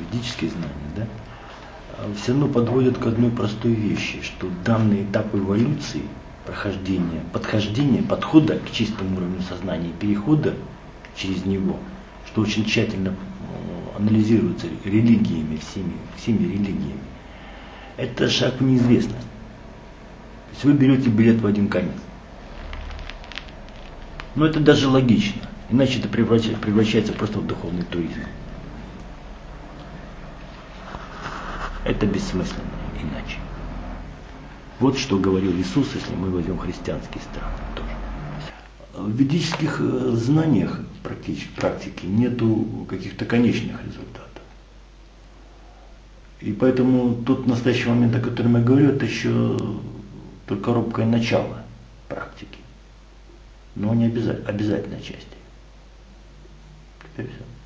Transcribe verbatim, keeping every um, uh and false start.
ведические знания, да, все равно подводят к одной простой вещи, что данный этап эволюции, прохождения, подхождения, подхода к чистому уровню сознания и перехода через него, что очень тщательно анализируется религиями, всеми, всеми религиями, это шаг в неизвестность. То есть вы берете билет в один конец. Но это даже логично, иначе это превращается, превращается просто в духовный туризм. Это бессмысленно иначе. Вот что говорил Иисус, если мы возьмем христианские страны тоже. В ведических знаниях практики нету каких-то конечных результатов. И поэтому тот настоящий момент, о котором я говорю, это еще только робкое начало практики. Но не обязательно, обязательная часть. Теперь все.